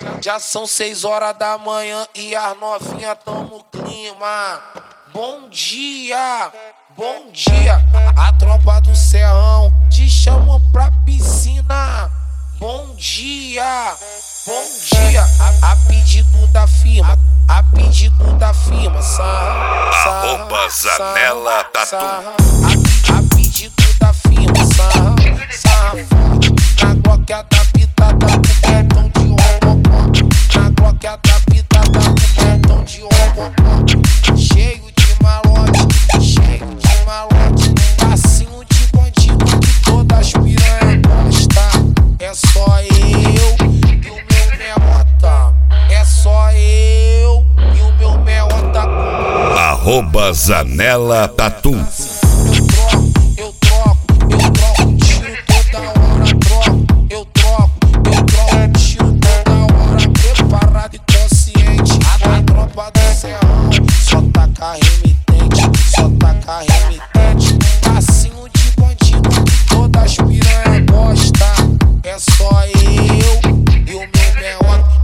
Já são 6 horas da manhã e as novinhas tão no clima. Bom dia, bom dia. A tropa do Serrão te chamam pra piscina. Bom dia, bom dia. A pedido da firma, a pedido da firma. Arroba Zanella Tatu. A pedido da firma. Sarra forte. Na Glock adaptada com cartão de robocó. Na Glock adaptada com cartão de robocó. Cheio de malote, cheio de malote. Passinho de bandido que todas as piranhas gostam. É só eu e o meu meota. É só eu e o meu meota. Arroba Zanella Tatu. Eu troco tiro toda hora, eu troco tiro toda hora, preparado e consciente. A tropa do Serrão só taca remitente, só taca remitente. Passinho de bandido que todas as piranhas gostam. É só eu e o meu meota.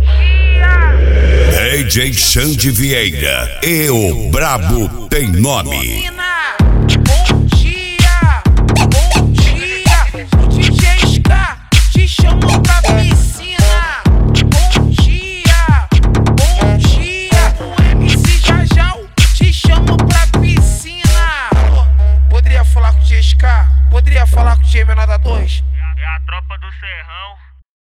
DJ Xande Vieira e o Brabo tem nome. Bom dia, o DJ Ska te chamou pra piscina. Bom dia, o MC Jajal te chamou pra piscina. Poderia falar com o DJ Ska? Poderia falar com o DJ Menor da 2? É a tropa do Serrão.